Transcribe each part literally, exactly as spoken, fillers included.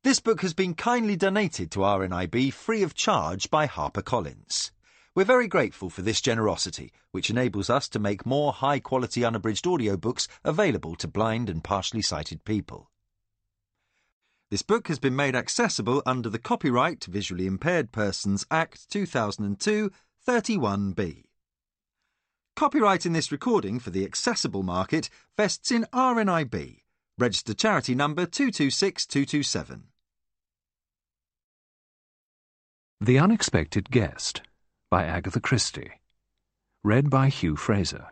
This book has been kindly donated to R N I B free of charge by HarperCollins. We're very grateful for this generosity, which enables us to make more high-quality unabridged audiobooks available to blind and partially sighted people. This book has been made accessible under the Copyright Visually Impaired Persons Act two thousand two, thirty-one B. Copyright in this recording for the accessible market vests in R N I B, registered charity number two two six two two seven. The Unexpected Guest by Agatha Christie. Read by Hugh Fraser.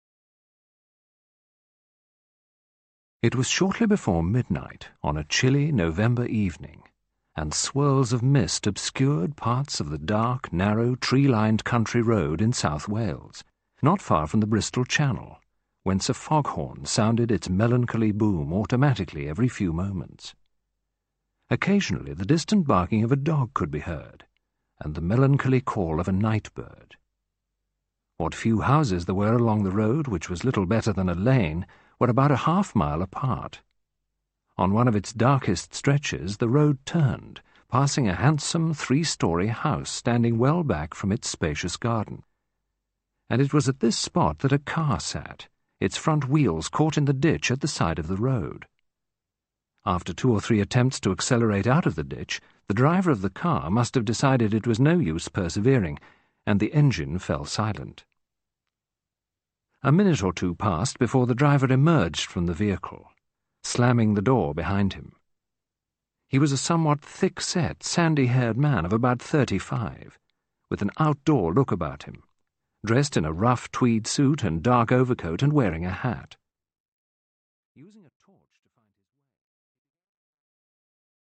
It was shortly before midnight on a chilly November evening, and swirls of mist obscured parts of the dark, narrow, tree-lined country road in South Wales, not far from the Bristol Channel, whence a foghorn sounded its melancholy boom automatically every few moments. Occasionally the distant barking of a dog could be heard, and the melancholy call of a night bird. What few houses there were along the road, which was little better than a lane, were about a half mile apart. On one of its darkest stretches the road turned, passing a handsome three-storey house standing well back from its spacious garden. And it was at this spot that a car sat, its front wheels caught in the ditch at the side of the road. After two or three attempts to accelerate out of the ditch, the driver of the car must have decided it was no use persevering, and the engine fell silent. A minute or two passed before the driver emerged from the vehicle, slamming the door behind him. He was a somewhat thick-set, sandy-haired man of about thirty-five, with an outdoor look about him, dressed in a rough tweed suit and dark overcoat and wearing a hat.